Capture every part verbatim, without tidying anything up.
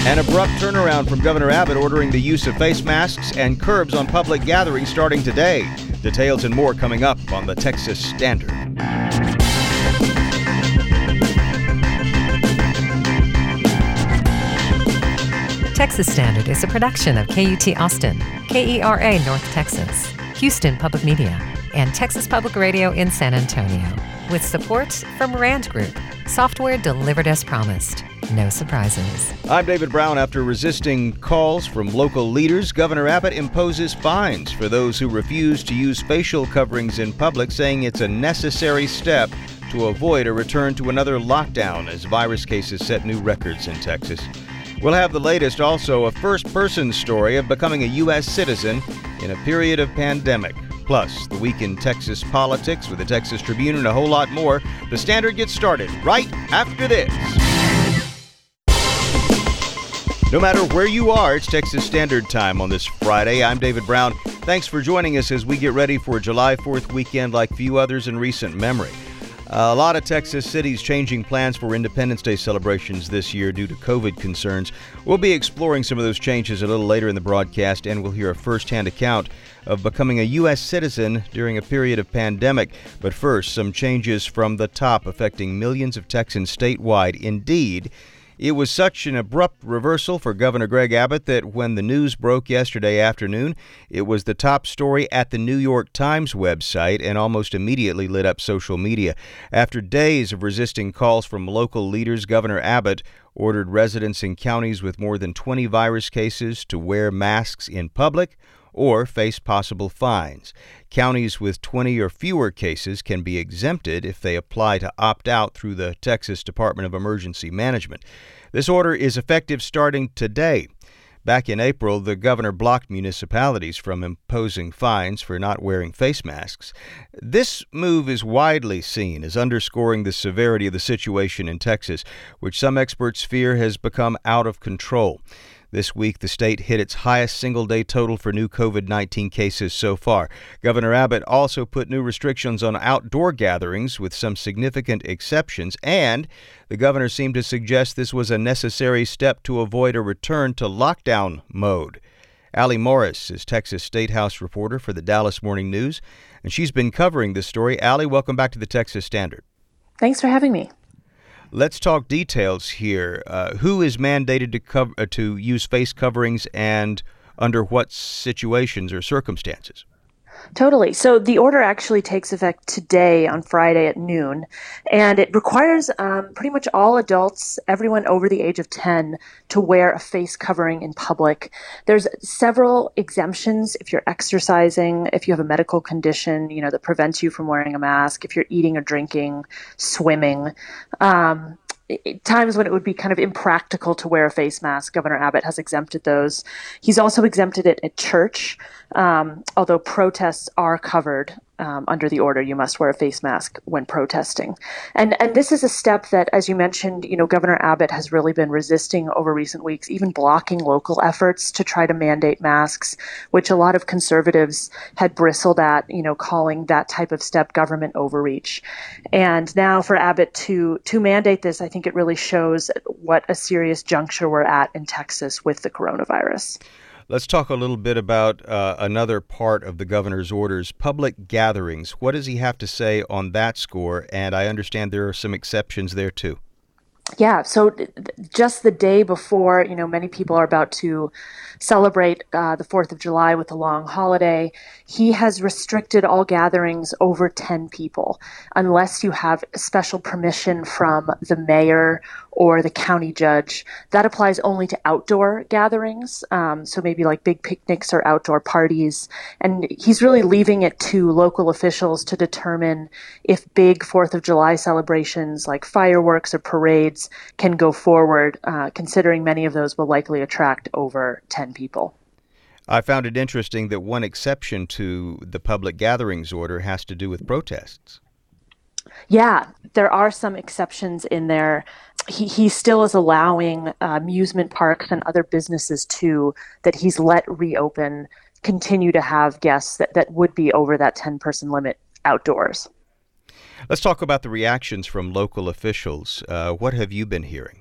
An abrupt turnaround from Governor Abbott ordering the use of face masks and curbs on public gatherings starting today. Details and more coming up on the Texas Standard. Texas Standard is a production of K U T Austin, K E R A North Texas, Houston Public Media, and Texas Public Radio in San Antonio, with support from Rand Group, software delivered as promised. No surprises. I'm David Brown. After resisting calls from local leaders, Governor Abbott imposes fines for those who refuse to use facial coverings in public, saying it's a necessary step to avoid a return to another lockdown as virus cases set new records in Texas. We'll have the latest, also a first-person story of becoming a U S citizen in a period of pandemic. Plus, the week in Texas politics with the Texas Tribune and a whole lot more. The Standard gets started right after this. No matter where you are, it's Texas Standard Time on this Friday. I'm David Brown. Thanks for joining us as we get ready for July fourth weekend like few others in recent memory. Uh, a lot of Texas cities changing plans for Independence Day celebrations this year due to COVID concerns. We'll be exploring some of those changes a little later in the broadcast, and we'll hear a first-hand account of becoming a U S citizen during a period of pandemic. But first, some changes from the top affecting millions of Texans statewide. Indeed, it was such an abrupt reversal for Governor Greg Abbott that when the news broke yesterday afternoon, it was the top story at the New York Times website and almost immediately lit up social media. After days of resisting calls from local leaders, Governor Abbott ordered residents in counties with more than twenty virus cases to wear masks in public or face possible fines. Counties with twenty or fewer cases can be exempted if they apply to opt out through the Texas Department of Emergency Management. This order is effective starting today. Back in April, the governor blocked municipalities from imposing fines for not wearing face masks. This move is widely seen as underscoring the severity of the situation in Texas, which some experts fear has become out of control. This week, the state hit its highest single-day total for new COVID nineteen cases so far. Governor Abbott also put new restrictions on outdoor gatherings with some significant exceptions, and the governor seemed to suggest this was a necessary step to avoid a return to lockdown mode. Allie Morris is Texas State House reporter for the Dallas Morning News, and she's been covering this story. Allie, welcome back to the Texas Standard. Thanks for having me. Let's talk details here. Uh, who is mandated to cover, uh, to use face coverings and under what situations or circumstances? Totally. So the order actually takes effect today on Friday at noon, and it requires um, pretty much all adults, everyone over the age of ten, to wear a face covering in public. There's several exemptions if you're exercising, if you have a medical condition, you know, that prevents you from wearing a mask, if you're eating or drinking, swimming. Um, Times when it would be kind of impractical to wear a face mask, Governor Abbott has exempted those. He's also exempted it at church, um, although protests are covered um, under the order. You must wear a face mask when protesting. And and this is a step that, as you mentioned, you know, Governor Abbott has really been resisting over recent weeks, even blocking local efforts to try to mandate masks, which a lot of conservatives had bristled at, you know, calling that type of step government overreach. And now for Abbott to to mandate this, I think it really shows what a serious juncture we're at in Texas with the coronavirus. Let's talk a little bit about uh, another part of the governor's orders, public gatherings. What does he have to say on that score? And I understand there are some exceptions there, too. Yeah, so just the day before, you know, many people are about to celebrate uh, the fourth of July with a long holiday, he has restricted all gatherings over ten people unless you have special permission from the mayor or the county judge. That applies only to outdoor gatherings, um, so maybe like big picnics or outdoor parties. And he's really leaving it to local officials to determine if big fourth of July celebrations like fireworks or parades can go forward, uh, considering many of those will likely attract over ten people. I found it interesting that one exception to the public gatherings order has to do with protests. Yeah, there are some exceptions in there. He, he still is allowing uh, amusement parks and other businesses, too, that he's let reopen, continue to have guests that, that would be over that ten-person limit outdoors. Let's talk about the reactions from local officials. Uh, what have you been hearing?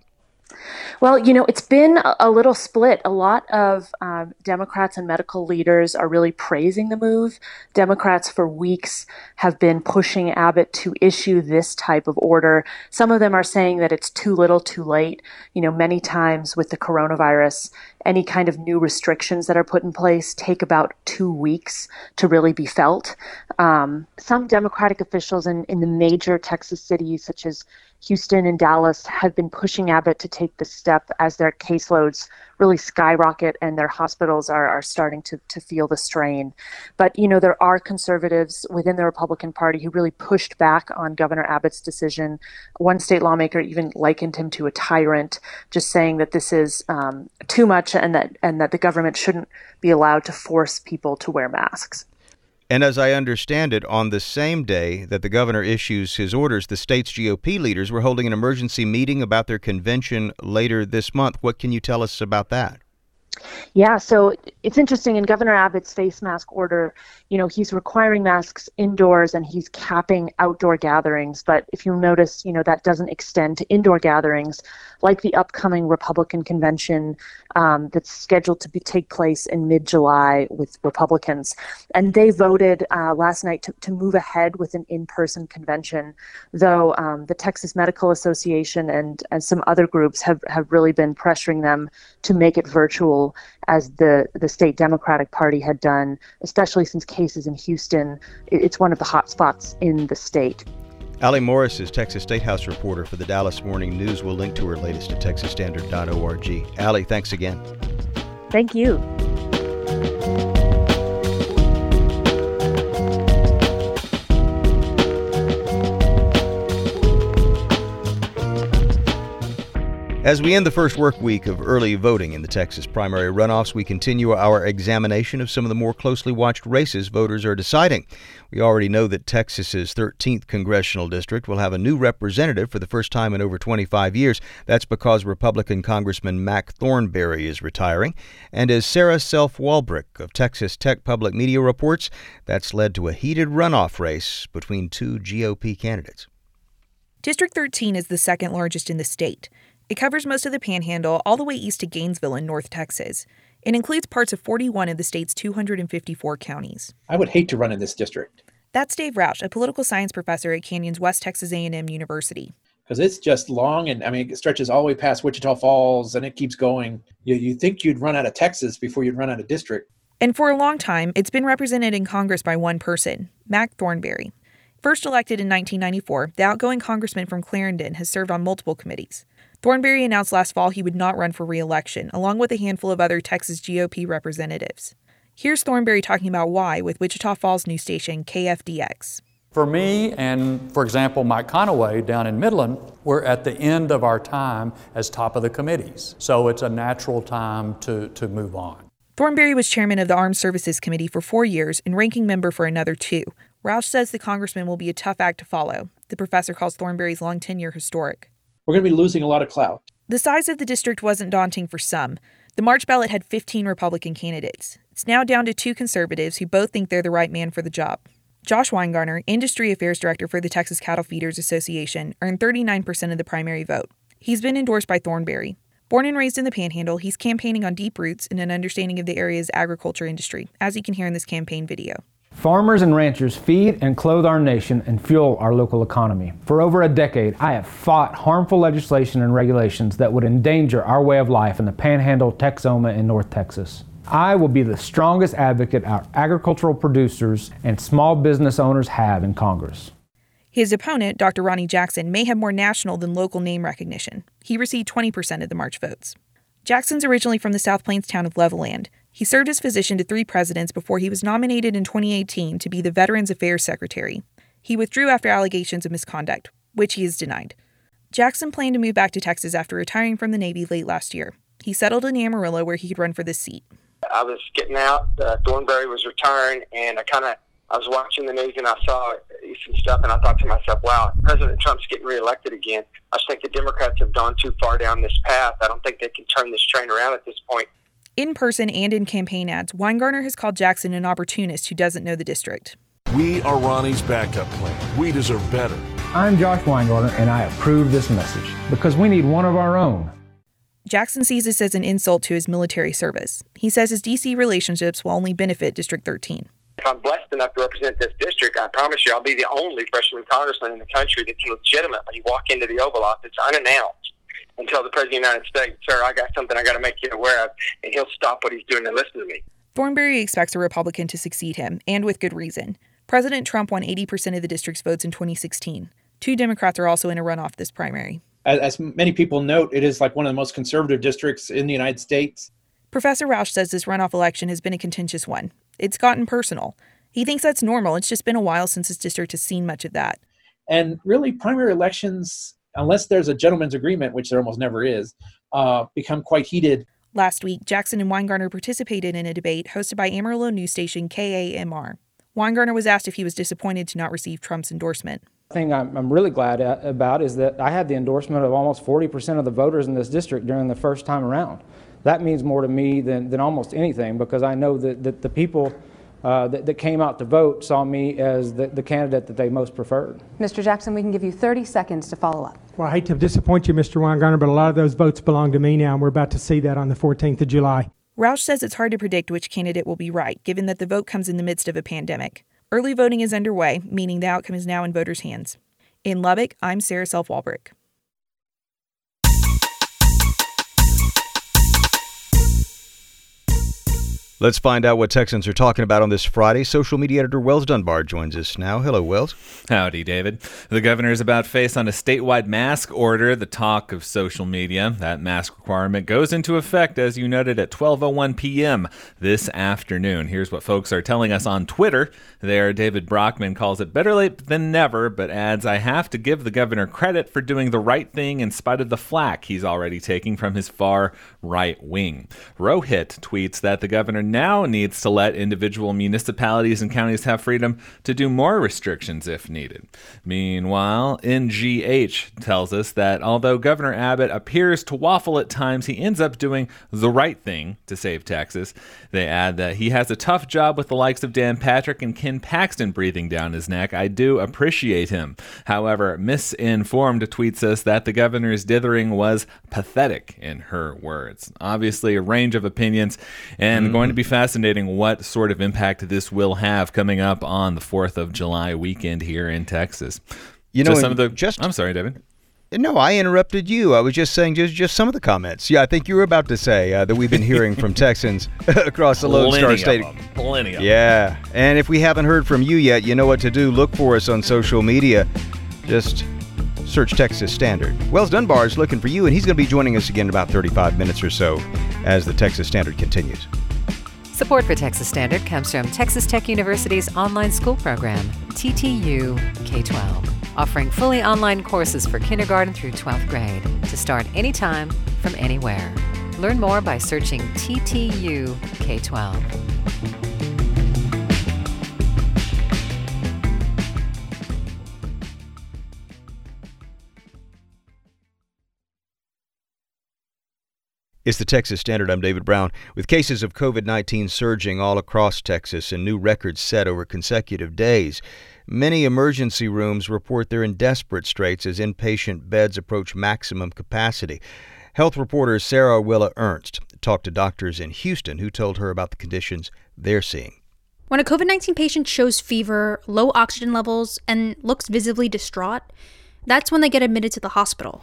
Well, you know, it's been a little split. A lot of um, Democrats and medical leaders are really praising the move. Democrats for weeks have been pushing Abbott to issue this type of order. Some of them are saying that it's too little, too late. You know, many times with the coronavirus, any kind of new restrictions that are put in place take about two weeks to really be felt. Um, some Democratic officials in, in the major Texas cities, such as Houston and Dallas, have been pushing Abbott to take this step as their caseloads really skyrocket and their hospitals are, are starting to, to feel the strain. But, you know, there are conservatives within the Republican Party who really pushed back on Governor Abbott's decision. One state lawmaker even likened him to a tyrant, just saying that this is um, too much and that and that the government shouldn't be allowed to force people to wear masks. And as I understand it, on the same day that the governor issues his orders, the state's G O P leaders were holding an emergency meeting about their convention later this month. What can you tell us about that? Yeah, so it's interesting. In Governor Abbott's face mask order, you know, he's requiring masks indoors and he's capping outdoor gatherings. But if you'll notice, you know, that doesn't extend to indoor gatherings like the upcoming Republican convention um, that's scheduled to be, take place in mid-July with Republicans. And they voted uh, last night to, to move ahead with an in-person convention, though um, the Texas Medical Association and, and some other groups have, have really been pressuring them to make it virtual, as the, the state Democratic Party had done, especially since cases in Houston. It's one of the hot spots in the state. Allie Morris is Texas State House reporter for the Dallas Morning News. We'll link to her latest at texas standard dot org. Allie, thanks again. Thank you. As we end the first work week of early voting in the Texas primary runoffs, we continue our examination of some of the more closely watched races voters are deciding. We already know that Texas's thirteenth congressional district will have a new representative for the first time in over twenty-five years. That's because Republican Congressman Mac Thornberry is retiring. And as Sarah Self-Walbrick of Texas Tech Public Media reports, that's led to a heated runoff race between two G O P candidates. District thirteen is the second largest in the state. It covers most of the Panhandle all the way east to Gainesville in North Texas. It includes parts of forty-one of the state's two hundred fifty-four counties. I would hate to run in this district. That's Dave Roush, a political science professor at Canyon's West Texas A and M University. Because it's just long, and I mean, it stretches all the way past Wichita Falls, and it keeps going. You, you think you'd run out of Texas before you'd run out of district. And for a long time, it's been represented in Congress by one person, Mac Thornberry. First elected in nineteen ninety-four, the outgoing congressman from Clarendon has served on multiple committees. Thornberry announced last fall he would not run for re-election, along with a handful of other Texas G O P representatives. Here's Thornberry talking about why with Wichita Falls news station K F D X. For me and, for example, Mike Conaway down in Midland, we're at the end of our time as top of the committees. So it's a natural time to, to move on. Thornberry was chairman of the Armed Services Committee for four years and ranking member for another two. Roush says the congressman will be a tough act to follow. The professor calls Thornberry's long tenure historic. We're going to be losing a lot of clout. The size of the district wasn't daunting for some. The March ballot had fifteen Republican candidates. It's now down to two conservatives who both think they're the right man for the job. Josh Weingarner, Industry Affairs Director for the Texas Cattle Feeders Association, earned thirty-nine percent of the primary vote. He's been endorsed by Thornberry. Born and raised in the Panhandle, he's campaigning on deep roots and an understanding of the area's agriculture industry, as you can hear in this campaign video. Farmers and ranchers feed and clothe our nation and fuel our local economy. For over a decade, I have fought harmful legislation and regulations that would endanger our way of life in the Panhandle, Texoma, and North Texas. I will be the strongest advocate our agricultural producers and small business owners have in Congress. His opponent, Doctor Ronnie Jackson, may have more national than local name recognition. He received twenty percent of the March votes. Jackson's originally from the South Plains town of Levelland. He served as physician to three presidents before he was nominated in twenty eighteen to be the Veterans Affairs Secretary. He withdrew after allegations of misconduct, which he has denied. Jackson planned to move back to Texas after retiring from the Navy late last year. He settled in Amarillo where he could run for this seat. I was getting out, uh, Thornberry was retiring, and I kind of, I was watching the news and I saw some stuff, and I thought to myself, wow, President Trump's getting reelected again. I just think the Democrats have gone too far down this path. I don't think they can turn this train around at this point. In person and in campaign ads, Weingarner has called Jackson an opportunist who doesn't know the district. We are Ronnie's backup plan. We deserve better. I'm Josh Weingarner, and I approve this message because we need one of our own. Jackson sees this as an insult to his military service. He says his D C relationships will only benefit District thirteen. If I'm blessed enough to represent this district, I promise you I'll be the only freshman congressman in the country that can legitimately walk into the Oval Office unannounced and tell the President of the United States, sir, I got something I got to make you aware of, and he'll stop what he's doing and listen to me. Thornberry expects a Republican to succeed him, and with good reason. President Trump won eighty percent of the district's votes in twenty sixteen. Two Democrats are also in a runoff this primary. As, as many people note, it is like one of the most conservative districts in the United States. Professor Rausch says this runoff election has been a contentious one. It's gotten personal. He thinks that's normal. It's just been a while since his district has seen much of that. And really, primary elections, unless there's a gentleman's agreement, which there almost never is, uh, become quite heated. Last week, Jackson and Weingarner participated in a debate hosted by Amarillo news station K A M R. Weingarner was asked if he was disappointed to not receive Trump's endorsement. The thing I'm, I'm really glad about is that I had the endorsement of almost forty percent of the voters in this district during the first time around. That means more to me than, than almost anything, because I know that, that the people uh, that, that came out to vote saw me as the, the candidate that they most preferred. Mister Jackson, we can give you thirty seconds to follow up. Well, I hate to disappoint you, Mister Weingarner, but a lot of those votes belong to me now, and we're about to see that on the fourteenth of July. Rausch says it's hard to predict which candidate will be right, given that the vote comes in the midst of a pandemic. Early voting is underway, meaning the outcome is now in voters' hands. In Lubbock, I'm Sarah Self-Walbrick. Let's find out what Texans are talking about on this Friday. Social media editor Wells Dunbar joins us now. Hello, Wells. Howdy, David. The governor is about to face on a statewide mask order, the talk of social media. That mask requirement goes into effect, as you noted, at twelve oh one p.m. this afternoon. Here's what folks are telling us on Twitter. There, David Brockman calls it better late than never, but adds, I have to give the governor credit for doing the right thing in spite of the flack he's already taking from his far right wing. Rohit tweets that the governor now needs to let individual municipalities and counties have freedom to do more restrictions if needed. Meanwhile, N G H tells us that although Governor Abbott appears to waffle at times, he ends up doing the right thing to save Texas. They add that he has a tough job with the likes of Dan Patrick and Ken Paxton breathing down his neck. I do appreciate him. However, Misinformed tweets us that the governor's dithering was pathetic, in her words. Obviously, a range of opinions, and mm-hmm. going to be fascinating what sort of impact this will have coming up on the fourth of July weekend here in Texas. You know, just some of the. Just, I'm sorry, David. No, I interrupted you. I was just saying just, just some of the comments. Yeah, I think you were about to say uh, that we've been hearing from Texans across the Lone Star State. Plenty of them. Yeah, and if we haven't heard from you yet, you know what to do. Look for us on social media. Just search Texas Standard. Wells Dunbar is looking for you, and he's going to be joining us again in about thirty-five minutes or so as the Texas Standard continues. Support for Texas Standard comes from Texas Tech University's online school program, T T U K twelve, offering fully online courses for kindergarten through twelfth grade to start anytime from anywhere. Learn more by searching T T U K twelve. It's the Texas Standard. I'm David Brown. With cases of covid nineteen surging all across Texas and new records set over consecutive days, many emergency rooms report they're in desperate straits as inpatient beds approach maximum capacity. Health reporter Sarah Willa Ernst talked to doctors in Houston who told her about the conditions they're seeing. When a covid nineteen patient shows fever, low oxygen levels, and looks visibly distraught, that's when they get admitted to the hospital.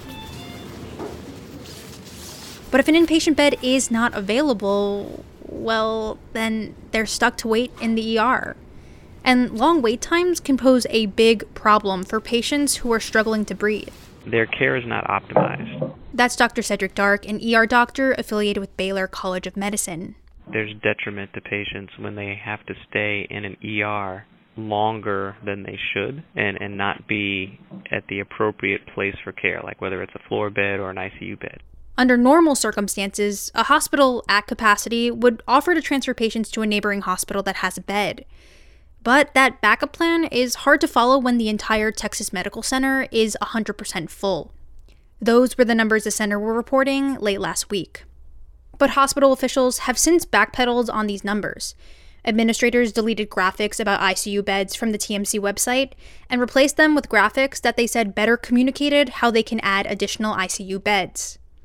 But if an inpatient bed is not available, well, then they're stuck to wait in the E R. And long wait times can pose a big problem for patients who are struggling to breathe. Their care is not optimized. That's Doctor Cedric Dark, an E R doctor affiliated with Baylor College of Medicine. There's detriment to patients when they have to stay in an E R longer than they should and, and not be at the appropriate place for care, like whether it's a floor bed or an I C U bed. Under normal circumstances, a hospital at capacity would offer to transfer patients to a neighboring hospital that has a bed. But that backup plan is hard to follow when the entire Texas Medical Center is one hundred percent full. Those were the numbers the center were reporting late last week. But hospital officials have since backpedaled on these numbers. Administrators deleted graphics about I C U beds from the T M C website and replaced them with graphics that they said better communicated how they can add additional I C U beds.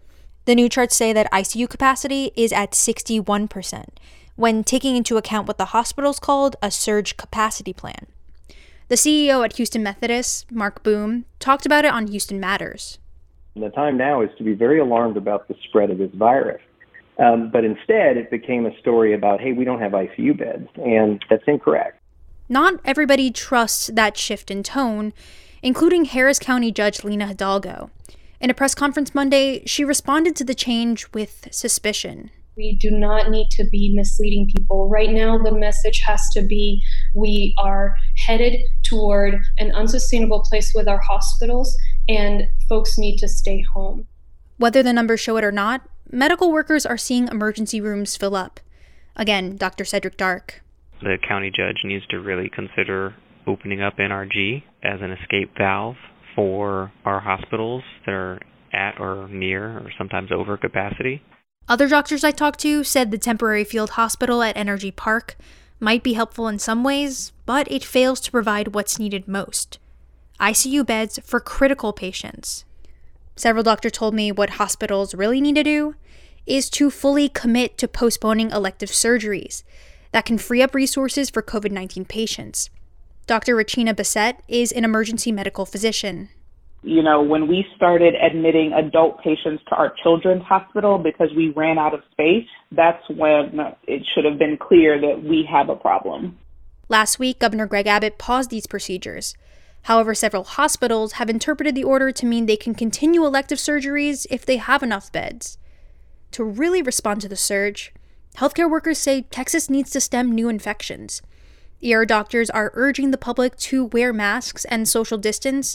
The new charts say that I C U capacity is at sixty-one percent, when taking into account what the hospitals called a surge capacity plan. The C E O at Houston Methodist, Mark Boom, talked about it on Houston Matters. The time now is to be very alarmed about the spread of this virus. Um, but instead, it became a story about, hey, we don't have I C U beds, and that's incorrect. Not everybody trusts that shift in tone, including Harris County Judge Lina Hidalgo. In a press conference Monday, she responded to the change with suspicion. We do not need to be misleading people. Right now, the message has to be we are headed toward an unsustainable place with our hospitals, and folks need to stay home. Whether the numbers show it or not, medical workers are seeing emergency rooms fill up. Again, Doctor Cedric Dark. The county judge needs to really consider opening up N R G as an escape valve for our hospitals that are at or near or sometimes over capacity. Other doctors I talked to said the temporary field hospital at N R G Park might be helpful in some ways, but it fails to provide what's needed most: I C U beds for critical patients. Several doctors told me what hospitals really need to do is to fully commit to postponing elective surgeries that can free up resources for COVID nineteen patients. Doctor Regina Bassett is an emergency medical physician. You know, when we started admitting adult patients to our children's hospital because we ran out of space, that's when it should have been clear that we have a problem. Last week, Governor Greg Abbott paused these procedures. However, several hospitals have interpreted the order to mean they can continue elective surgeries if they have enough beds. To really respond to the surge, healthcare workers say Texas needs to stem new infections. E R doctors are urging the public to wear masks and social distance,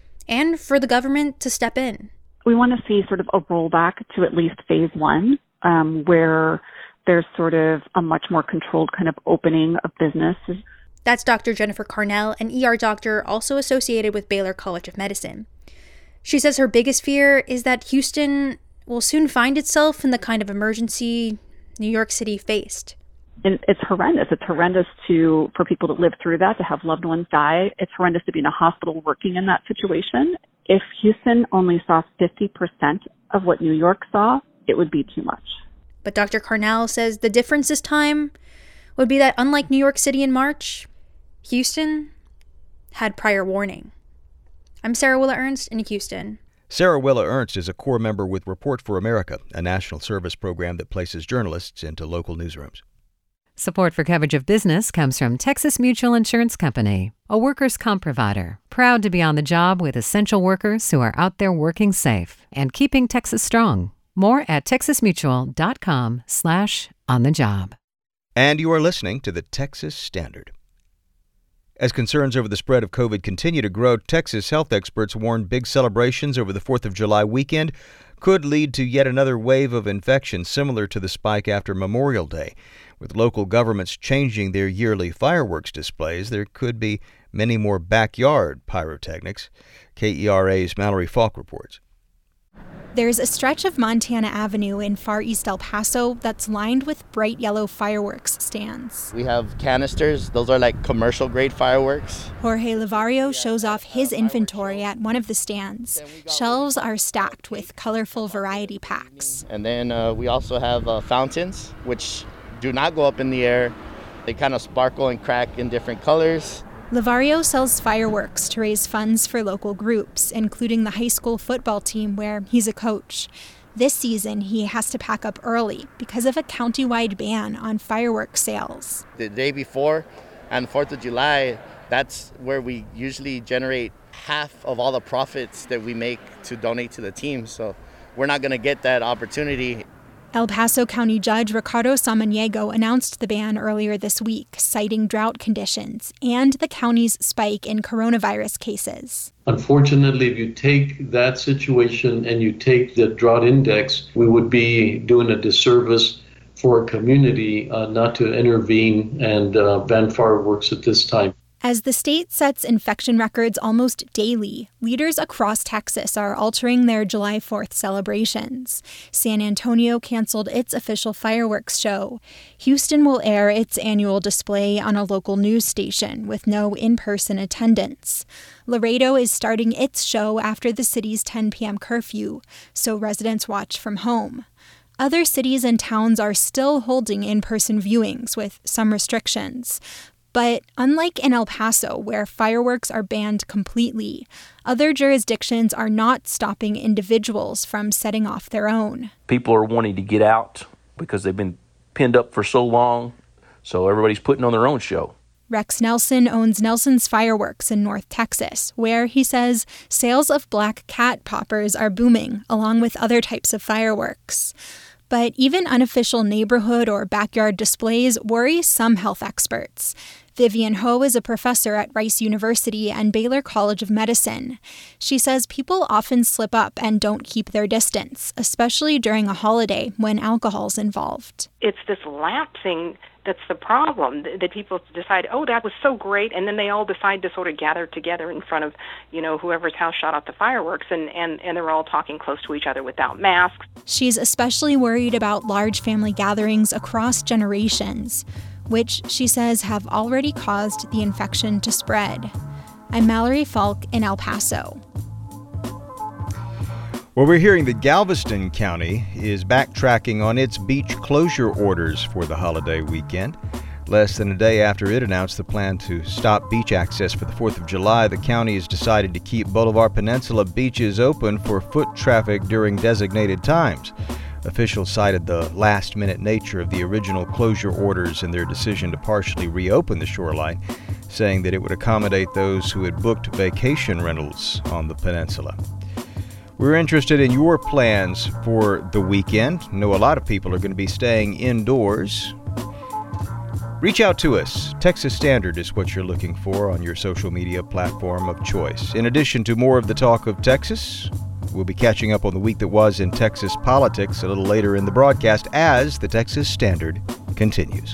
and for the government to step in. We want to see sort of a rollback to at least phase one, um, where there's sort of a much more controlled kind of opening of business. That's Doctor Jennifer Carnell, an E R doctor also associated with Baylor College of Medicine. She says her biggest fear is that Houston will soon find itself in the kind of emergency New York City faced. And it's horrendous. It's horrendous to for people to live through that, to have loved ones die. It's horrendous to be in a hospital working in that situation. If Houston only saw fifty percent of what New York saw, it would be too much. But Doctor Carnell says the difference this time would be that unlike New York City in March, Houston had prior warning. I'm Sarah Willa Ernst in Houston. Sarah Willa Ernst is a core member with Report for America, a national service program that places journalists into local newsrooms. Support for coverage of business comes from Texas Mutual Insurance Company, a workers' comp provider, proud to be on the job with essential workers who are out there working safe and keeping Texas strong. More at texasmutual.com slash on the job. And you are listening to the Texas Standard. As concerns over the spread of COVID continue to grow, Texas health experts warn big celebrations over the fourth of July weekend could lead to yet another wave of infection similar to the spike after Memorial Day. With local governments changing their yearly fireworks displays, there could be many more backyard pyrotechnics. K E R A's Mallory Falk reports. There's a stretch of Montana Avenue in far east El Paso that's lined with bright yellow fireworks stands. We have canisters. Those are like commercial grade fireworks. Jorge Livario shows off his inventory at one of the stands. Shelves are stacked with colorful variety packs. And then uh, we also have uh, fountains, which do not go up in the air. They kind of sparkle and crack in different colors. Livario sells fireworks to raise funds for local groups, including the high school football team where he's a coach. This season, he has to pack up early because of a countywide ban on fireworks sales. The day before and fourth of July, that's where we usually generate half of all the profits that we make to donate to the team. So we're not going to get that opportunity. El Paso County Judge Ricardo Samaniego announced the ban earlier this week, citing drought conditions and the county's spike in coronavirus cases. Unfortunately, if you take that situation and you take the drought index, we would be doing a disservice for a community uh, not to intervene and uh, ban fireworks at this time. As the state sets infection records almost daily, leaders across Texas are altering their July fourth celebrations. San Antonio canceled its official fireworks show. Houston will air its annual display on a local news station with no in-person attendance. Laredo is starting its show after the city's ten p.m. curfew, so residents watch from home. Other cities and towns are still holding in-person viewings with some restrictions. But unlike in El Paso, where fireworks are banned completely, other jurisdictions are not stopping individuals from setting off their own. People are wanting to get out because they've been pinned up for so long, so everybody's putting on their own show. Rex Nelson owns Nelson's Fireworks in North Texas, where, he says, sales of black cat poppers are booming, along with other types of fireworks. But even unofficial neighborhood or backyard displays worry some health experts. Vivian Ho is a professor at Rice University and Baylor College of Medicine. She says people often slip up and don't keep their distance, especially during a holiday when alcohol's involved. It's this lapsing that's the problem, that people decide, oh, that was so great, and then they all decide to sort of gather together in front of, you know, whoever's house shot off the fireworks, and, and, and they're all talking close to each other without masks. She's especially worried about large family gatherings across generations, which she says have already caused the infection to spread. I'm Mallory Falk in El Paso. Well, we're hearing that Galveston County is backtracking on its beach closure orders for the holiday weekend. Less than a day after it announced the plan to stop beach access for the fourth of July, the county has decided to keep Boulevard Peninsula beaches open for foot traffic during designated times. Officials cited the last-minute nature of the original closure orders in their decision to partially reopen the shoreline, saying that it would accommodate those who had booked vacation rentals on the peninsula. We're interested in your plans for the weekend. I know a lot of people are going to be staying indoors. Reach out to us. Texas Standard is what you're looking for on your social media platform of choice. In addition to more of the talk of Texas, we'll be catching up on the week that was in Texas politics a little later in the broadcast as the Texas Standard continues.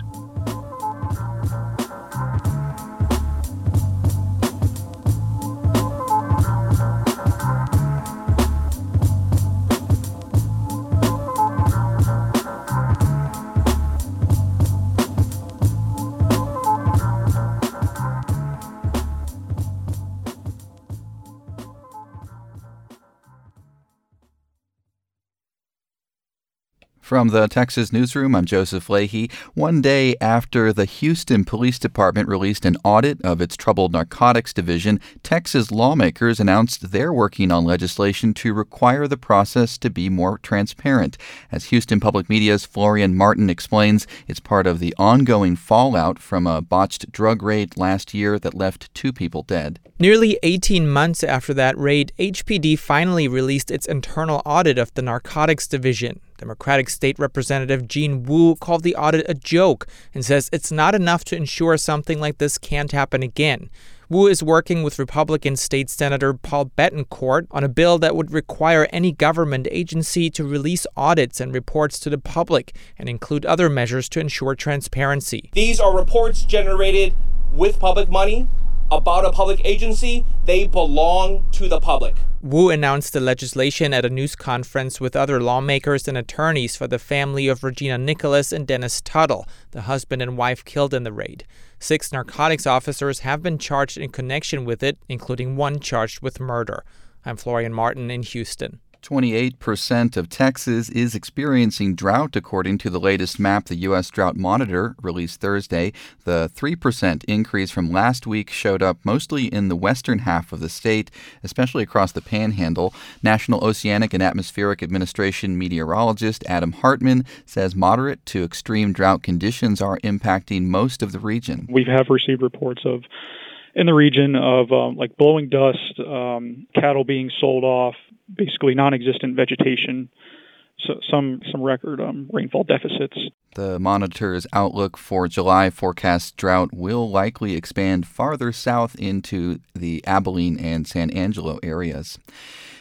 From the Texas Newsroom, I'm Joseph Leahy. One day after the Houston Police Department released an audit of its troubled narcotics division, Texas lawmakers announced they're working on legislation to require the process to be more transparent. As Houston Public Media's Florian Martin explains, it's part of the ongoing fallout from a botched drug raid last year that left two people dead. Nearly eighteen months after that raid, H P D finally released its internal audit of the narcotics division. Democratic State Representative Jean Wu called the audit a joke and says it's not enough to ensure something like this can't happen again. Wu is working with Republican State Senator Paul Bettencourt on a bill that would require any government agency to release audits and reports to the public and include other measures to ensure transparency. These are reports generated with public money about a public agency. They belong to the public. Wu announced the legislation at a news conference with other lawmakers and attorneys for the family of Regina Nicholas and Dennis Tuttle, the husband and wife killed in the raid. Six narcotics officers have been charged in connection with it, including one charged with murder. I'm Florian Martin in Houston. twenty-eight percent of Texas is experiencing drought, according to the latest map the U S Drought Monitor released Thursday. The three percent increase from last week showed up mostly in the western half of the state, especially across the Panhandle. National Oceanic and Atmospheric Administration meteorologist Adam Hartman says moderate to extreme drought conditions are impacting most of the region. We have received reports of in the region of um, like blowing dust, um, cattle being sold off, basically non-existent vegetation, so some some record um, rainfall deficits. The monitor's outlook for July forecast drought will likely expand farther south into the Abilene and San Angelo areas.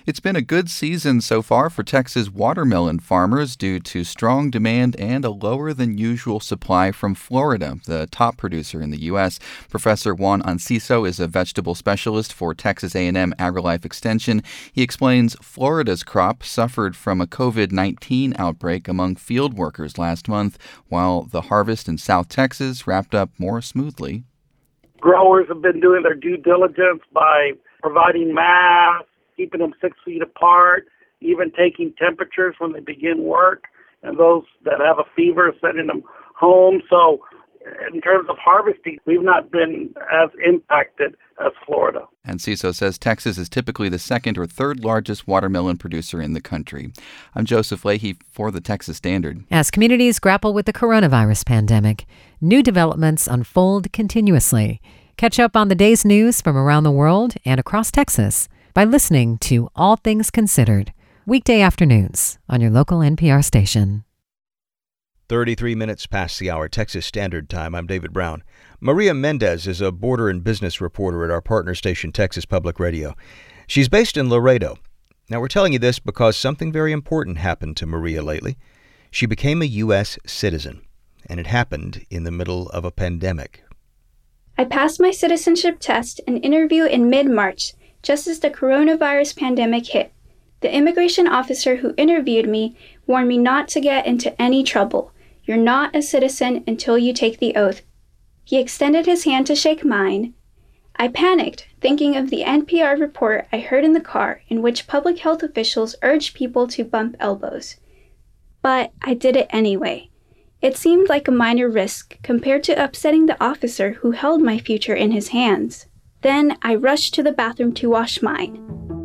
It's been a good season so far for Texas watermelon farmers due to strong demand and a lower than usual supply from Florida, the top producer in the U S. Professor Juan Anciso is a vegetable specialist for Texas A and M AgriLife Extension. He explains Florida's crop suffered from a covid nineteen outbreak among field workers last month, while the harvest in South Texas wrapped up more smoothly. Growers have been doing their due diligence by providing masks, keeping them six feet apart, even taking temperatures when they begin work, and those that have a fever, sending them home. So in terms of harvesting, we've not been as impacted as Florida. Anciso says Texas is typically the second or third largest watermelon producer in the country. I'm Joseph Leahy for the Texas Standard. As communities grapple with the coronavirus pandemic, new developments unfold continuously. Catch up on the day's news from around the world and across Texas by listening to All Things Considered, weekday afternoons on your local N P R station. thirty-three minutes past the hour, Texas Standard Time. I'm David Brown. Maria Mendez is a border and business reporter at our partner station, Texas Public Radio. She's based in Laredo. Now, we're telling you this because something very important happened to Maria lately. She became a U S citizen, and it happened in the middle of a pandemic. I passed my citizenship test and interview in mid-March, just as the coronavirus pandemic hit. The immigration officer who interviewed me warned me not to get into any trouble. You're not a citizen until you take the oath. He extended his hand to shake mine. I panicked, thinking of the N P R report I heard in the car in which public health officials urged people to bump elbows. But I did it anyway. It seemed like a minor risk compared to upsetting the officer who held my future in his hands. Then I rushed to the bathroom to wash mine.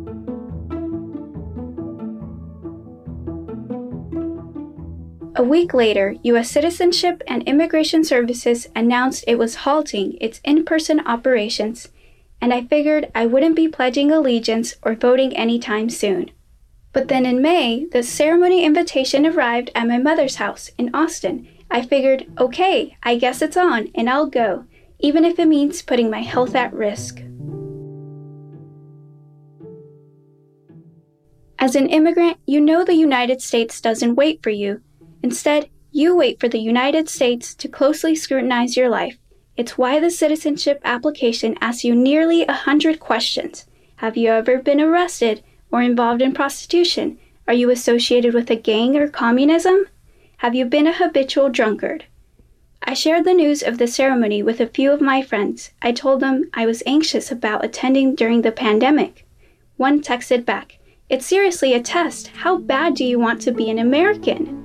A week later, U S Citizenship and Immigration Services announced it was halting its in-person operations, and I figured I wouldn't be pledging allegiance or voting anytime soon. But then in May, the ceremony invitation arrived at my mother's house in Austin. I figured, okay, I guess it's on, and I'll go, even if it means putting my health at risk. As an immigrant, you know the United States doesn't wait for you. Instead, you wait for the United States to closely scrutinize your life. It's why the citizenship application asks you nearly a hundred questions. Have you ever been arrested or involved in prostitution? Are you associated with a gang or communism? Have you been a habitual drunkard? I shared the news of the ceremony with a few of my friends. I told them I was anxious about attending during the pandemic. One texted back, "It's seriously a test. How bad do you want to be an American?"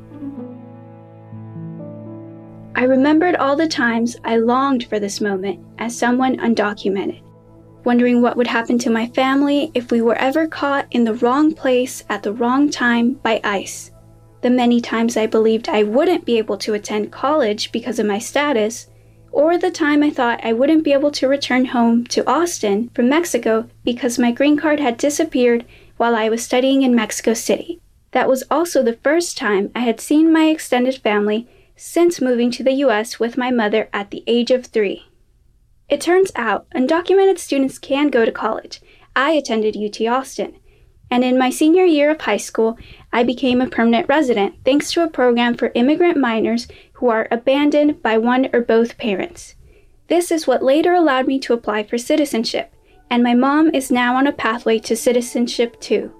I remembered all the times I longed for this moment as someone undocumented, wondering what would happen to my family if we were ever caught in the wrong place at the wrong time by ICE. The many times I believed I wouldn't be able to attend college because of my status, or the time I thought I wouldn't be able to return home to Austin from Mexico because my green card had disappeared while I was studying in Mexico City. That was also the first time I had seen my extended family since moving to the U S with my mother at the age of three. It turns out undocumented students can go to college. I attended U T Austin, and in my senior year of high school, I became a permanent resident thanks to a program for immigrant minors who are abandoned by one or both parents. This is what later allowed me to apply for citizenship, and my mom is now on a pathway to citizenship too.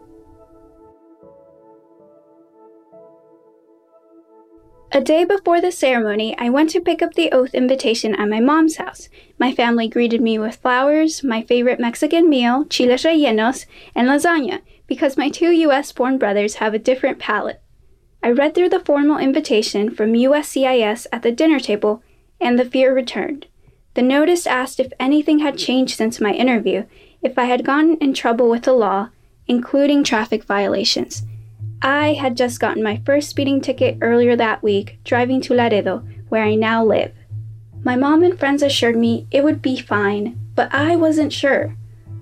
A day before the ceremony, I went to pick up the oath invitation at my mom's house. My family greeted me with flowers, my favorite Mexican meal, chiles rellenos, and lasagna, because my two U S-born brothers have a different palate. I read through the formal invitation from U S C I S at the dinner table, and the fear returned. The notice asked if anything had changed since my interview, if I had gotten in trouble with the law, including traffic violations. I had just gotten my first speeding ticket earlier that week, driving to Laredo, where I now live. My mom and friends assured me it would be fine, but I wasn't sure.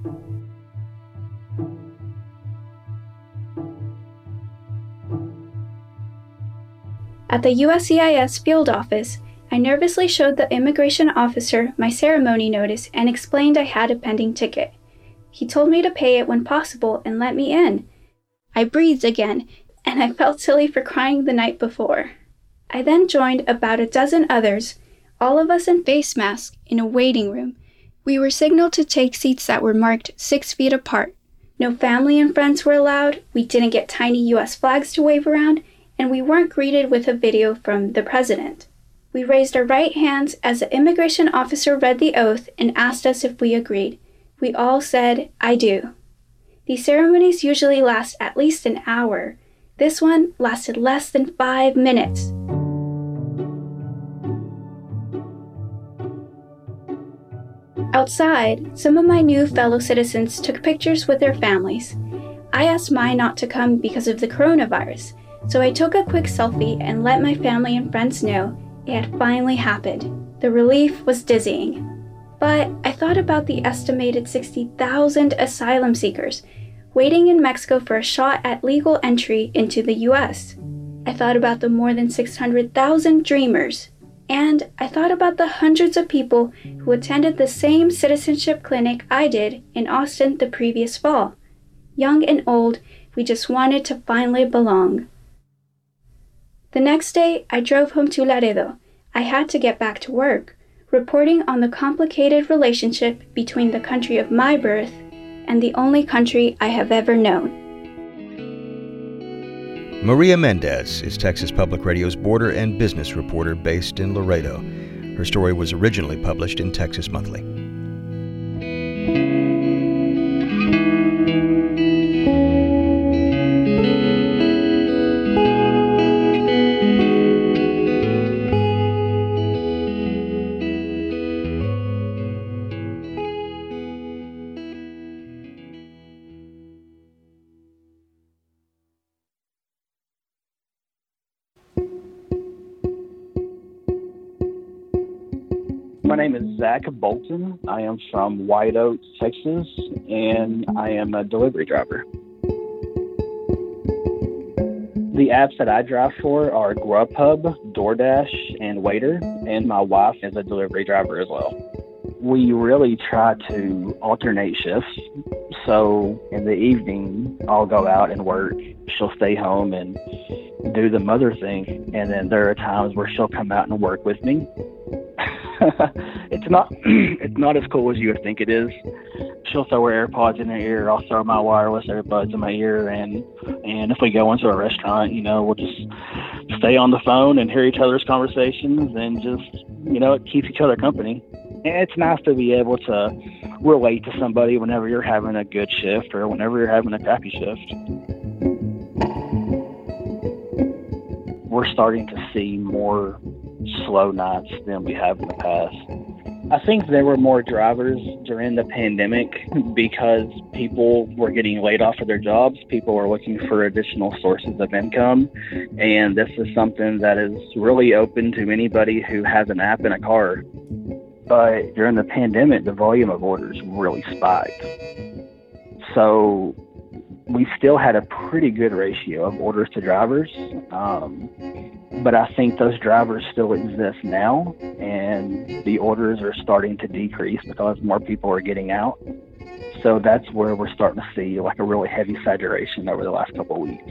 At the U S C I S field office, I nervously showed the immigration officer my ceremony notice and explained I had a pending ticket. He told me to pay it when possible and let me in. I breathed again, and I felt silly for crying the night before. I then joined about a dozen others, all of us in face masks, in a waiting room. We were signaled to take seats that were marked six feet apart. No family and friends were allowed, we didn't get tiny U S flags to wave around, and we weren't greeted with a video from the president. We raised our right hands as the immigration officer read the oath and asked us if we agreed. We all said, "I do." These ceremonies usually last at least an hour. This one lasted less than five minutes. Outside, some of my new fellow citizens took pictures with their families. I asked mine not to come because of the coronavirus, so I took a quick selfie and let my family and friends know it had finally happened. The relief was dizzying. But I thought about the estimated sixty thousand asylum seekers waiting in Mexico for a shot at legal entry into the U S. I thought about the more than six hundred thousand dreamers. And I thought about the hundreds of people who attended the same citizenship clinic I did in Austin the previous fall. Young and old, we just wanted to finally belong. The next day, I drove home to Laredo. I had to get back to work, reporting on the complicated relationship between the country of my birth and the only country I have ever known. Maria Mendez is Texas Public Radio's border and business reporter based in Laredo. Her story was originally published in Texas Monthly. My name is Zach Bolton. I am from White Oak, Texas, and I am a delivery driver. The apps that I drive for are Grubhub, DoorDash, and Waiter, and my wife is a delivery driver as well. We really try to alternate shifts. So in the evening, I'll go out and work. She'll stay home and do the mother thing. And then there are times where she'll come out and work with me. it's not it's not as cool as you would think it is. She'll throw her AirPods in her ear. I'll throw my wireless earbuds in my ear. And, and if we go into a restaurant, you know, we'll just stay on the phone and hear each other's conversations and just, you know, keep each other company. And it's nice to be able to relate to somebody whenever you're having a good shift or whenever you're having a crappy shift. We're starting to see more slow nights than we have in the past. I think there were more drivers during the pandemic because people were getting laid off of their jobs. People were looking for additional sources of income. And this is something that is really open to anybody who has an app in a car. But during the pandemic, the volume of orders really spiked. So we still had a pretty good ratio of orders to drivers. Um, but I think those drivers still exist now, and the orders are starting to decrease because more people are getting out. So that's where we're starting to see like a really heavy saturation over the last couple of weeks.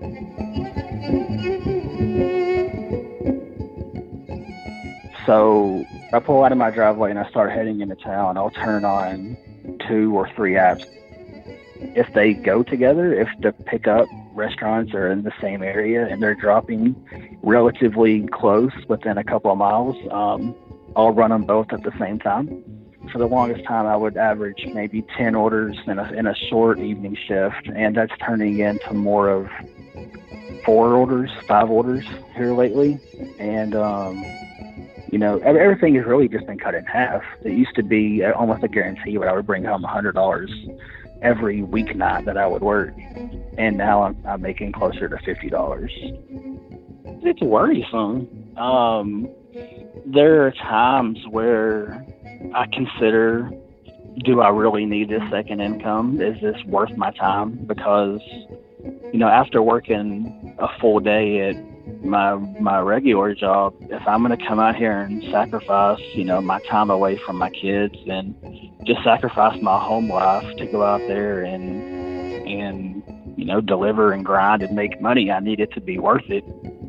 So I pull out of my driveway and I start heading into town. I'll turn on two or three apps. If they go together, if the pickup restaurants are in the same area and they're dropping relatively close within a couple of miles, um, I'll run them both at the same time. For the longest time, I would average maybe ten orders in a, in a short evening shift, and that's turning into more of four orders, five orders here lately. And, um, you know, everything has really just been cut in half. It used to be almost a guarantee that I would bring home one hundred dollars every weeknight that I would work, and now I'm, I'm making closer to fifty dollars. It's worrisome. Um, there are times where I consider, do I really need this second income? Is this worth my time? Because, you know, after working a full day at my my regular job. If I'm going to come out here and sacrifice, you know, my time away from my kids and just sacrifice my home life to go out there and and you know deliver and grind and make money, I need it to be worth it.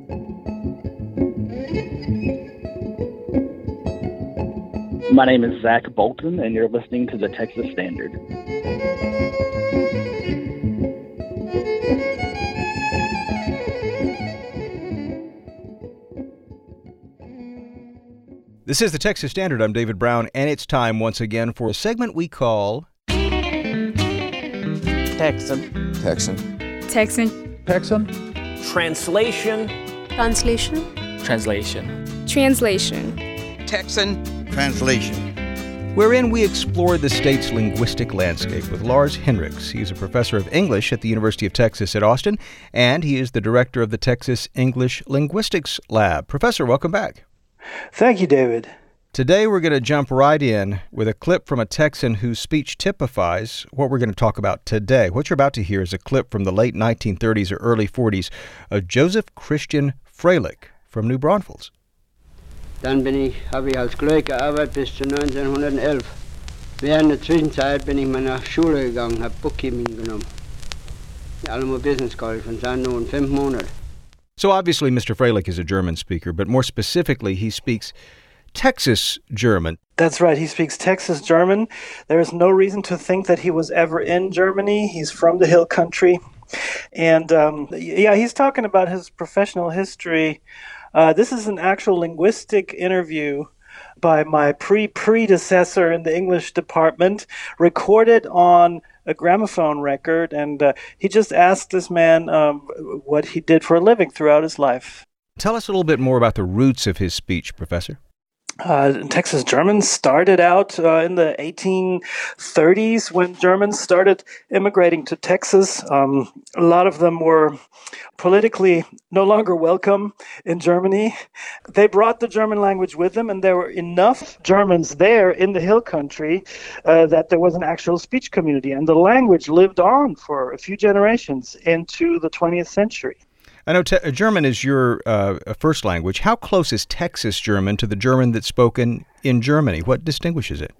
My name is Zach Bolton, and you're listening to the Texas Standard. This is the Texas Standard. I'm David Brown, and it's time once again for a segment we call Texan. Texan. Texan. Texan. Translation. Translation. Translation. Translation. Texan. Translation. Wherein we explore the state's linguistic landscape with Lars Henriks. He is a professor of English at the University of Texas at Austin, and he is the director of the Texas English Linguistics Lab. Professor, welcome back. Thank you, David. Today we're going to jump right in with a clip from a Texan whose speech typifies what we're going to talk about today. What you're about to hear is a clip from the late nineteen thirties or early forties of Joseph Christian Freilich from New Braunfels. Dann bin ich, habe ich als Clerk gearbeitet bis zu neunzehnhundertelf. Während der Zwischenzeit bin ich mal nach Schule gegangen, habe Bookkeeping genommen. Alamo Business College von San Nun, fünf Monate. So obviously Mister Freilich is a German speaker, but more specifically he speaks Texas German. That's right, he speaks Texas German. There is no reason to think that he was ever in Germany. He's from the Hill Country. And um, yeah, he's talking about his professional history. Uh, this is an actual linguistic interview by my pre-predecessor in the English department, recorded on a gramophone record, and uh, he just asked this man um, what he did for a living throughout his life. Tell us a little bit more about the roots of his speech, Professor. Uh, Texas Germans started out uh, in the eighteen thirties when Germans started immigrating to Texas. Um, a lot of them were politically no longer welcome in Germany. They brought the German language with them, and there were enough Germans there in the Hill Country uh, that there was an actual speech community, and the language lived on for a few generations into the twentieth century. I know te- German is your uh, first language. How close is Texas German to the German that's spoken in Germany? What distinguishes it?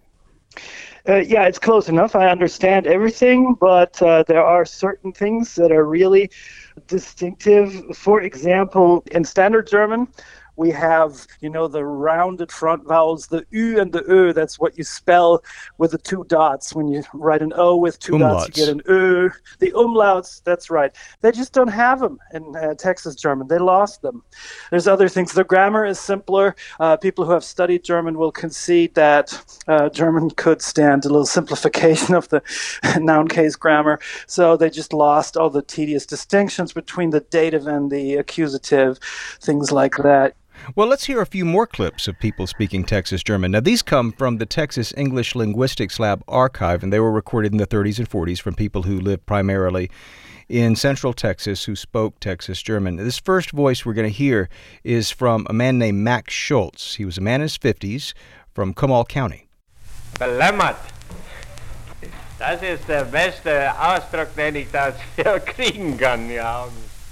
Uh, yeah, it's close enough. I understand everything, but uh, there are certain things that are really distinctive. For example, in Standard German, we have, you know, the rounded front vowels, the Ü and the Ö. That's what you spell with the two dots. When you write an O with two Umlauts. dots, you get an Ö. The umlauts, that's right. They just don't have them in uh, Texas German. They lost them. There's other things. The grammar is simpler. Uh, people who have studied German will concede that uh, German could stand a little simplification of the noun case grammar. So they just lost all the tedious distinctions between the dative and the accusative, things like that. Well, let's hear a few more clips of people speaking Texas German. Now, these come from the Texas English Linguistics Lab archive, and they were recorded in the thirties and forties from people who lived primarily in central Texas who spoke Texas German. This first voice we're going to hear is from a man named Max Schultz. He was a man in his fifties from Comal County. Belämmert. Das ist der beste Ausdruck, den ich das hier kriegen kann. Ja,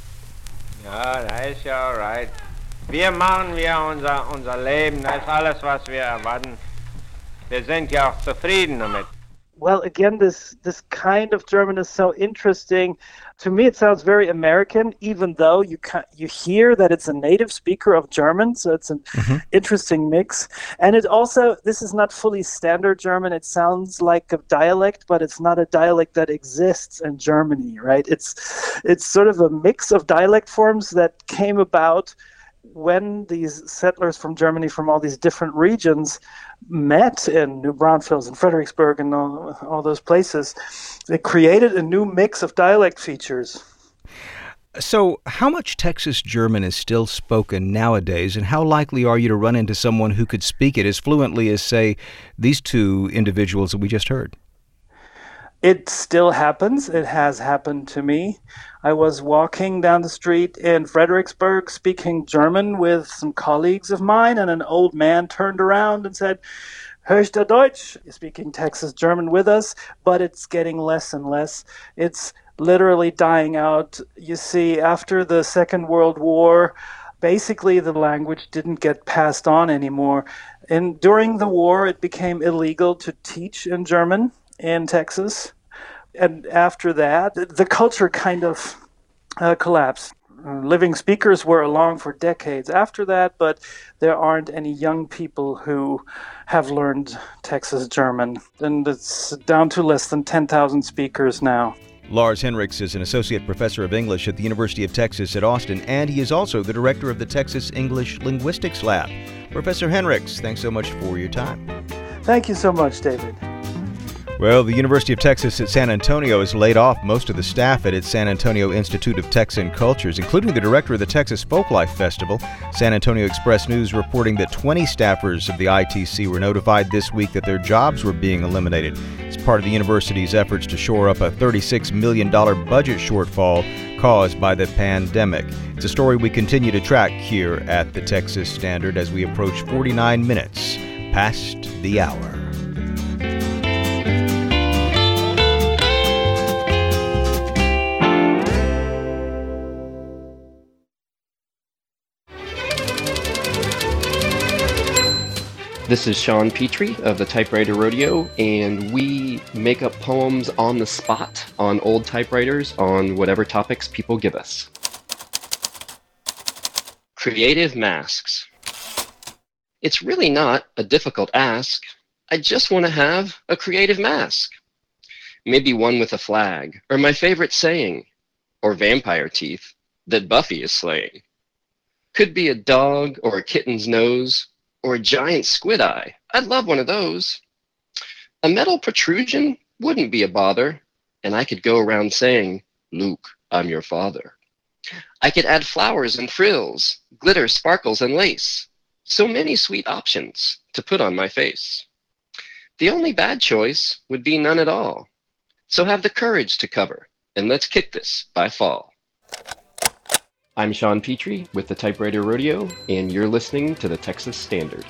ja, das ist ja all right. Wir machen wir unser, unser Leben, das ist alles, was wir erwarten. Wir sind ja auch zufrieden damit. Well, again, this this kind of German is so interesting. To me, it sounds very American, even though you ca- you hear that it's a native speaker of German, so it's an mm-hmm. interesting mix. And it also, this is not fully standard German. It sounds like a dialect, but it's not a dialect that exists in Germany, right? It's it's sort of a mix of dialect forms that came about when these settlers from Germany from all these different regions met in New Braunfels and Fredericksburg and all, all those places. They created a new mix of dialect features. So how much Texas German is still spoken nowadays, and how likely are you to run into someone who could speak it as fluently as, say, these two individuals that we just heard? It still happens. It has happened to me. I was walking down the street in Fredericksburg speaking German with some colleagues of mine, and an old man turned around and said, "Hörst du Deutsch?" Speaking Texas German with us, but it's getting less and less. It's literally dying out. You see, after the Second World War, basically the language didn't get passed on anymore. And during the war, it became illegal to teach in German in Texas. And after that, the culture kind of uh, collapsed. Living speakers were along for decades after that, but there aren't any young people who have learned Texas German. And it's down to less than ten thousand speakers now. Lars Henriks is an associate professor of English at the University of Texas at Austin, and he is also the director of the Texas English Linguistics Lab. Professor Henriks, thanks so much for your time. Thank you so much, David. Well, the University of Texas at San Antonio has laid off most of the staff at its San Antonio Institute of Texan Cultures, including the director of the Texas Folklife Festival. San Antonio Express News reporting that twenty staffers of the I T C were notified this week that their jobs were being eliminated. It's part of the university's efforts to shore up a thirty-six million dollars budget shortfall caused by the pandemic. It's a story we continue to track here at the Texas Standard as we approach forty-nine minutes past the hour. This is Sean Petrie of the Typewriter Rodeo, and we make up poems on the spot on old typewriters on whatever topics people give us. Creative masks. It's really not a difficult ask. I just want to have a creative mask. Maybe one with a flag, or my favorite saying, or vampire teeth that Buffy is slaying. Could be a dog or a kitten's nose, or a giant squid eye. I'd love one of those. A metal protrusion wouldn't be a bother, and I could go around saying, Luke, I'm your father. I could add flowers and frills, glitter, sparkles, and lace. So many sweet options to put on my face. The only bad choice would be none at all. So have the courage to cover, and let's kick this by fall. I'm Sean Petrie with the Typewriter Rodeo, and you're listening to the Texas Standard.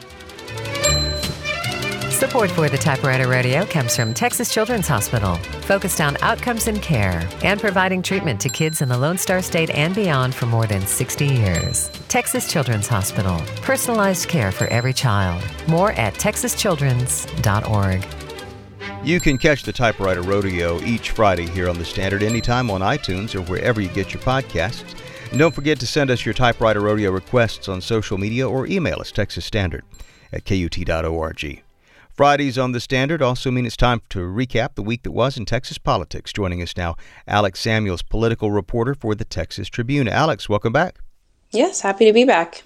Support for the Typewriter Rodeo comes from Texas Children's Hospital, focused on outcomes and care and providing treatment to kids in the Lone Star State and beyond for more than sixty years. Texas Children's Hospital, personalized care for every child. More at texas children's dot org. You can catch the Typewriter Rodeo each Friday here on the Standard anytime on iTunes or wherever you get your podcasts. And don't forget to send us your Typewriter Rodeo requests on social media or email us texas standard at k u t dot org. Fridays on the Standard also mean it's time to recap the week that was in Texas politics. Joining us now, Alex Samuels, political reporter for the Texas Tribune. Alex, welcome back. Yes, happy to be back.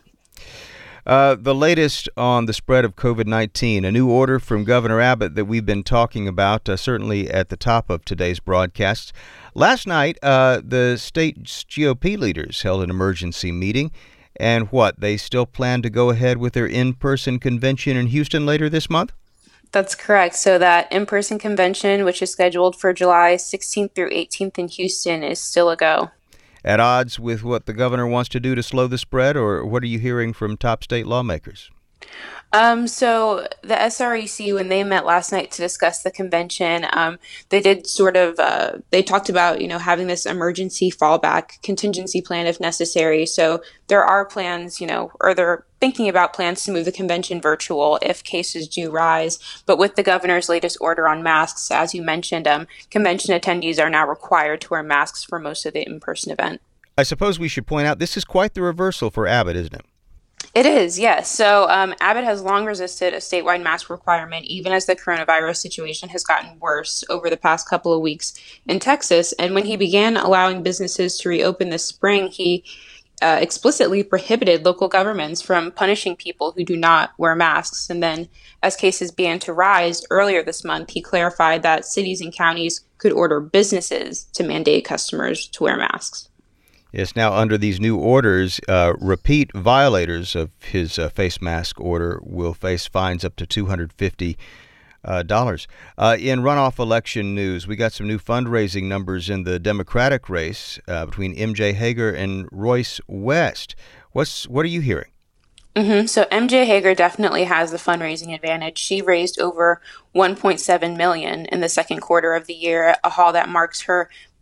Uh, the latest on the spread of covid nineteen, a new order from Governor Abbott that we've been talking about, uh, certainly at the top of today's broadcast. Last night, uh, the state's G O P leaders held an emergency meeting. And what, they still plan to go ahead with their in-person convention in Houston later this month? That's correct. So that in-person convention, which is scheduled for July sixteenth through eighteenth in Houston, is still a go. At odds with what the governor wants to do to slow the spread, or what are you hearing from top state lawmakers? Um, so the S R E C, when they met last night to discuss the convention, um, they did sort of, uh, they talked about, you know, having this emergency fallback contingency plan if necessary. So there are plans, you know, or they're thinking about plans to move the convention virtual if cases do rise. But with the governor's latest order on masks, as you mentioned, um, convention attendees are now required to wear masks for most of the in-person event. I suppose we should point out this is quite the reversal for Abbott, isn't it? It is, yes. So um, Abbott has long resisted a statewide mask requirement, even as the coronavirus situation has gotten worse over the past couple of weeks in Texas. And when he began allowing businesses to reopen this spring, he uh, explicitly prohibited local governments from punishing people who do not wear masks. And then as cases began to rise earlier this month, he clarified that cities and counties could order businesses to mandate customers to wear masks. Yes, now under these new orders, uh, repeat violators of his uh, face mask order will face fines up to two hundred fifty dollars. Uh, in runoff election news, we got some new fundraising numbers in the Democratic race uh, between M J Hager and Royce West. What's what are you hearing? Mm-hmm. So M J Hager definitely has the fundraising advantage. She raised over one point seven million dollars in the second quarter of the year, a haul that marks her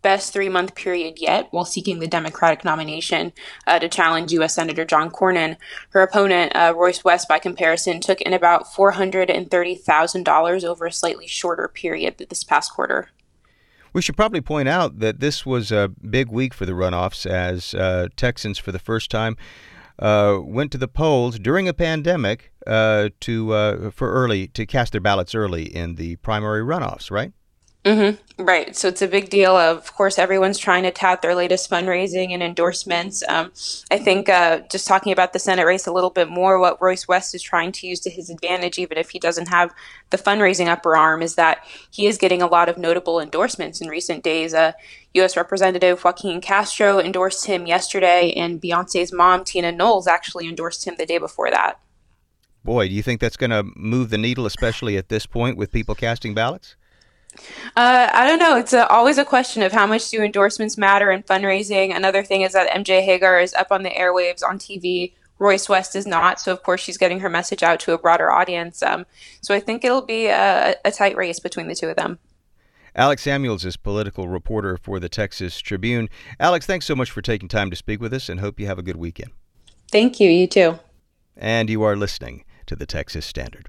best three-month period yet while seeking the Democratic nomination uh, to challenge U S Senator John Cornyn. Her opponent, uh, Royce West, by comparison, took in about four hundred thirty thousand dollars over a slightly shorter period this past quarter. We should probably point out that this was a big week for the runoffs as uh, Texans, for the first time, uh, went to the polls during a pandemic uh, to uh, for early to cast their ballots early in the primary runoffs, right? Mm-hmm. Right. So it's a big deal. Of course, everyone's trying to tout their latest fundraising and endorsements. Um, I think uh, just talking about the Senate race a little bit more, what Royce West is trying to use to his advantage, even if he doesn't have the fundraising upper arm, is that he is getting a lot of notable endorsements in recent days. Uh, U S Representative Joaquin Castro endorsed him yesterday, and Beyonce's mom, Tina Knowles, actually endorsed him the day before that. Boy, do you think that's going to move the needle, especially at this point with people casting ballots? Uh, I don't know. It's a, always a question of how much do endorsements matter in fundraising. Another thing is that M J Hagar is up on the airwaves on T V. Royce West is not. So, of course, she's getting her message out to a broader audience. Um, so I think it'll be a, a tight race between the two of them. Alex Samuels is political reporter for the Texas Tribune. Alex, thanks so much for taking time to speak with us, and hope you have a good weekend. Thank you. You too. And you are listening to the Texas Standard.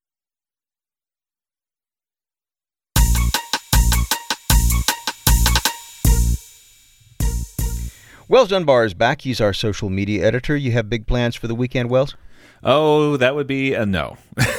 Wells Dunbar is back. He's our social media editor. You have big plans for the weekend, Wells? Oh, that would be a no.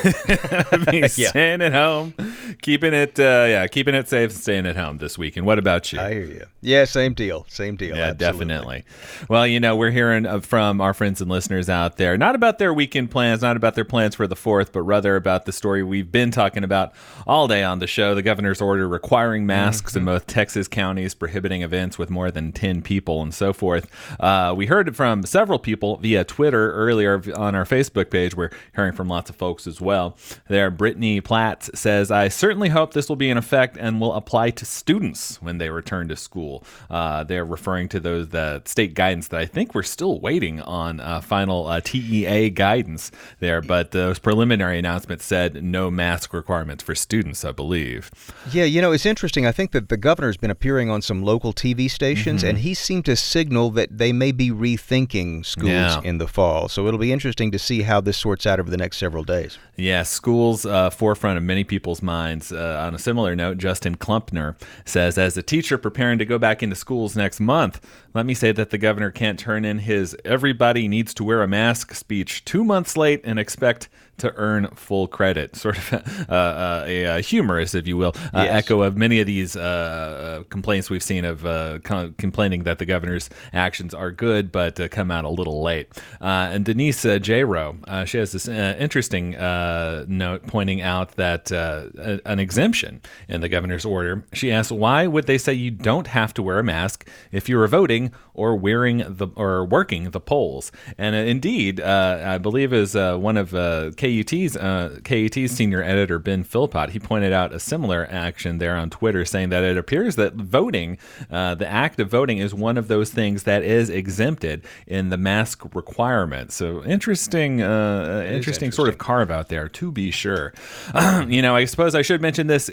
I'd be Yeah. staying at home, keeping it, uh, yeah, keeping it safe and staying at home this weekend. What about you? I hear you. Yeah, same deal. Same deal. Yeah, Absolutely. definitely. Well, you know, we're hearing uh, from our friends and listeners out there, not about their weekend plans, not about their plans for the fourth, but rather about the story we've been talking about all day on the show, the governor's order requiring masks Mm-hmm. in both Texas counties, prohibiting events with more than ten people and so forth. Uh, we heard from several people via Twitter earlier on our Facebook page. We're hearing from lots of folks as well. There, Brittany Platt says, I certainly hope this will be in effect and will apply to students when they return to school. Uh, they're referring to those the state guidance that I think we're still waiting on uh, final uh, T E A guidance there, but those preliminary announcements said no mask requirements for students, I believe. Yeah, you know, it's interesting. I think that the governor's been appearing on some local T V stations, Mhm. and he seemed to signal that they may be rethinking schools Yeah. in the fall. So it'll be interesting to see how this sorts out over the next several days. Yeah, schools uh, forefront of many people's minds. Uh, on a similar note, Justin Klumpner says, as a teacher preparing to go back into schools next month, let me say that the governor can't turn in his everybody needs to wear a mask speech two months late and expect to earn full credit. Sort of uh, uh, a, a humorous, if you will, uh, Yes. echo of many of these uh, uh, complaints we've seen of uh, com- complaining that the governor's actions are good, but uh, come out a little late. Uh, and Denise uh, J. Rowe, uh, she has this uh, interesting uh, note pointing out that uh, a- an exemption in the governor's order. She asks, why would they say you don't have to wear a mask if you are voting or wearing the or working the polls? And uh, indeed, uh, I believe is uh, one of uh, K U T's uh, K U T's senior editor Ben Philpott. He pointed out a similar action there on Twitter, saying that it appears that voting, uh, the act of voting, is one of those things that is exempted in the mask requirement. So interesting, uh, interesting, interesting sort of carve out there, to be sure. You know, I suppose I should mention this.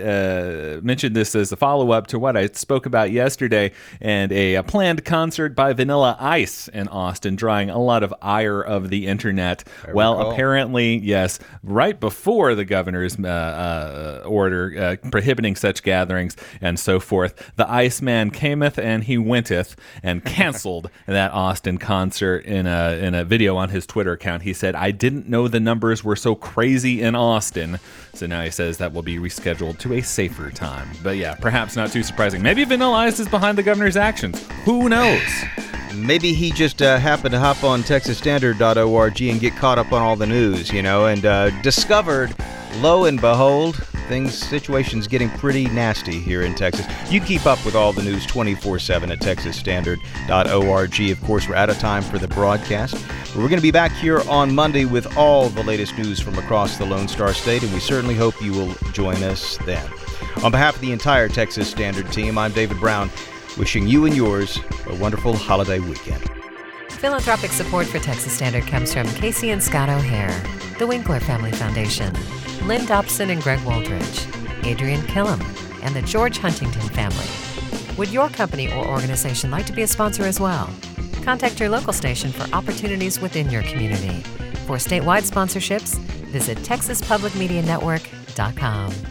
Uh, uh, mention this as a follow up to what I spoke about yesterday, and a, a planned concert by Vanilla Ice in Austin, drawing a lot of ire of the internet. I well, recall. apparently, yes, right before the governor's uh, uh, order uh, prohibiting such gatherings and so forth, the Iceman cameth and he wenteth and canceled that Austin concert in a in a video on his Twitter account. He said, I didn't know the numbers were so crazy in Austin. So now he says that will be rescheduled to a safer time. But yeah, perhaps not too surprising. Maybe Vanilla Ice is behind the governor's actions. Who knows? Maybe he just uh, happened to hop on texas standard dot org and get caught up on all the news, you know, and uh, discovered, lo and behold, things, situations getting pretty nasty here in Texas. You keep up with all the news twenty-four seven at texas standard dot org. Of course, we're out of time for the broadcast. But we're going to be back here on Monday with all the latest news from across the Lone Star State, and we certainly hope you will join us then. On behalf of the entire Texas Standard team, I'm David Brown, wishing you and yours a wonderful holiday weekend. Philanthropic support for Texas Standard comes from Casey and Scott O'Hare, the Winkler Family Foundation, Lynn Dobson and Greg Waldridge, Adrian Killam, and the George Huntington family. Would your company or organization like to be a sponsor as well? Contact your local station for opportunities within your community. For statewide sponsorships, visit texas public media network dot com.